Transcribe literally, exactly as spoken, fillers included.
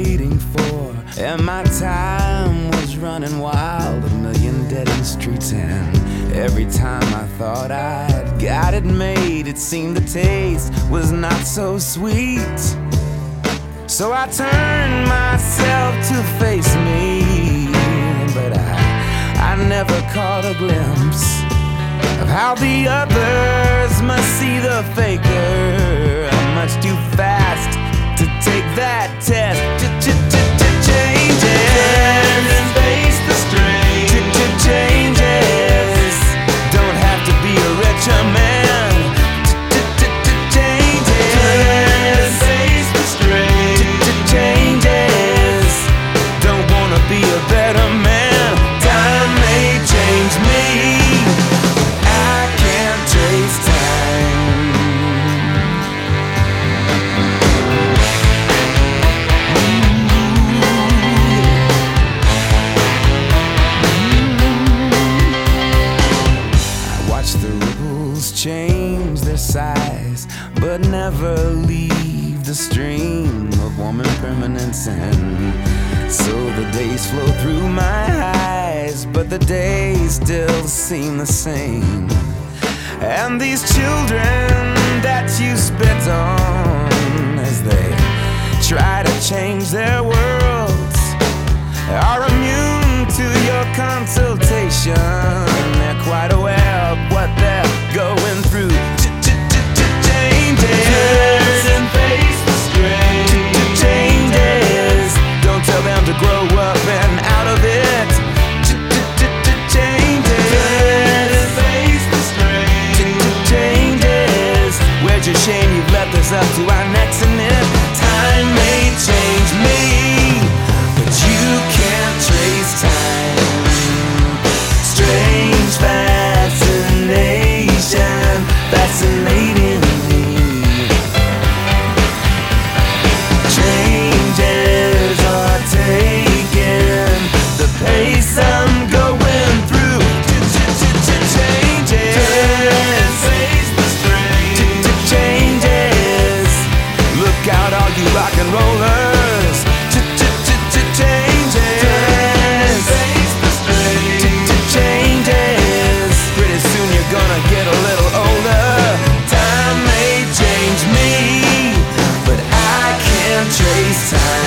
waiting for, and my time was running wild, a million dead-end streets, and every time I thought I'd got it made, it seemed the taste was not so sweet. So I turned myself to face me, but I, I never caught a glimpse of how the others must see the faker. I'm much too fast to take that test. Changes, face the strain. Changes, don't have to be a richer man. Changes, face the strain. Changes, don't wanna be a better man. Time may change me, I can't trace time. Change their size, but never leave the stream of warm impermanence. And so the days flow through my eyes, but the days still seem the same. And these children that you spit on as they try to change their worlds are immune to your consultation. They're quite aware of what they're going through. Changes and face the strain. Changes, don't tell them to grow up and out of it. Changes, face the strain. Changes, where's your shame? You've left us up to our necks in it. Time may change me, but you can't trace time. Strange fascination, fascinating me. Changes are taking the pace I'm going through. Changes, face the strain. Changes, look out all you rock and rollers. Changes, face the strain. Changes, pretty soon you're gonna get a little older. Time may change me, but I can't trace time.